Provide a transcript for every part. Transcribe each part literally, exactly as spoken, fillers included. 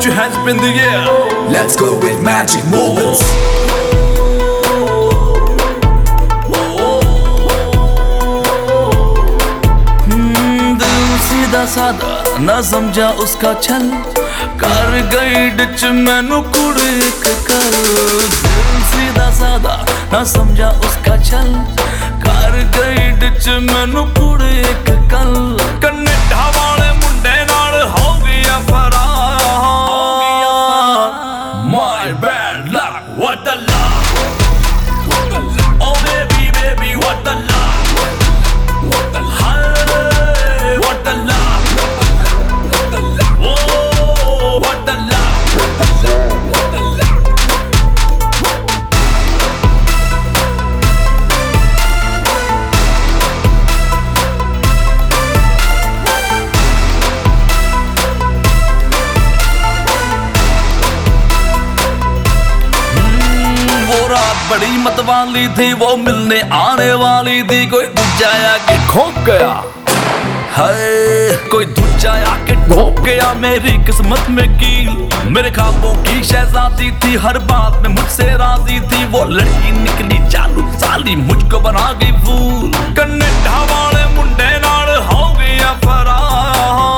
put your hands up in the air. Let's go with magic moments. सीधा साधा ना समझा उसका छल, कर गई डिच मैनू कुड़ एक कर। दिल सीधा साधा ना समझा उसका छल, कर गई डिच मैनू कुड़ एक कल। कन्नेडा वाले मुंडे नाल हो गया फरार। My bad luck, what the luck? Oh baby baby what the luck? बड़ी मतवाली थी वो मिलने आने वाली थी, कोई दूजा आके ठोक गया। हाय कोई दूजा आके ठोक गया मेरी किस्मत में कील। मेरे ख्वाबों की शहजादी थी, हर बात में मुझसे राजी थी। वो लड़की निकली चालू साली, मुझको बना गई फूल। कन्नेडा वाले मुंडे नाल हो गया फरार।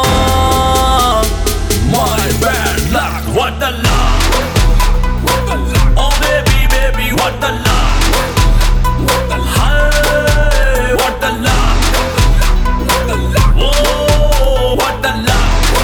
My bad luck, what the luck? Oh baby baby what the luck? Hey, what the luck? Oh, what the luck?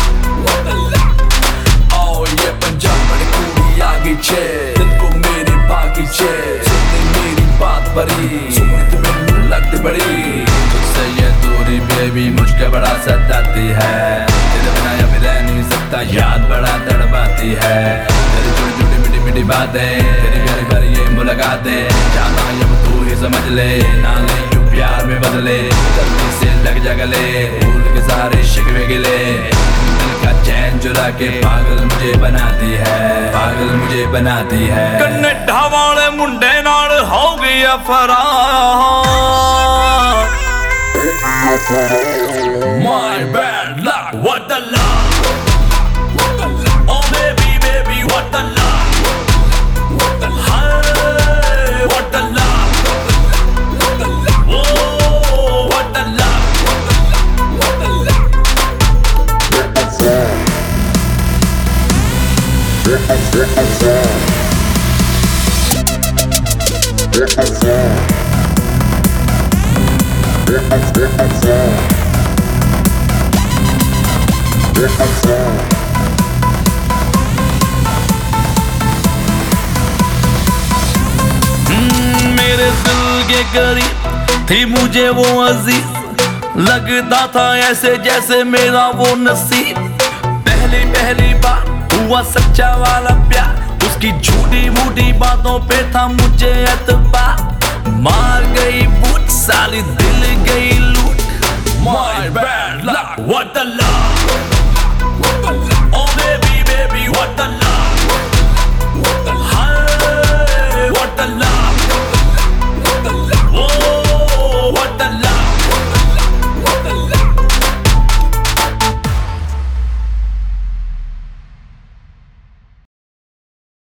Oh ये पंजाब बड़ी कुड़ी आ गई छे, दिल को मेरी बागी छे। सुनने मेरी बात बड़ी, सुनने तो मैनू लगती बड़ी। तुझसे ये दूरी बेबी मुझको बड़ा सताती है। तेरे बिना या भी रह नहीं सकता, याद बड़ा तड़पाती है। तेरी छोटी छोटी मीठी मीठी बातें, तेरी प्यारी प्यारी ये मुलाकातें, जाना जब तू ही समझ ले, ना ले यूं प्यार में बदले। जल्दी से लग जा गले, भूल के सारे शिकवे गिले। दिल का चैन चुरा के पागल मुझे बनाती है, पागल मुझे बनाती है। कन्नेडा वाले मुंडे नाल हो गया फरार। My bad luck, what the luck? Oh baby baby what the luck? Hey, what the luck? Oh, what the luck? मेरे दिल के करीब थी मुझे वो अजीज, लगता था ऐसे जैसे मेरा वो नसीब। पहली पहली बार हुआ सच्चा वाला प्यार, उसकी झूठी मूठी बातों पे था मुझे एतबार।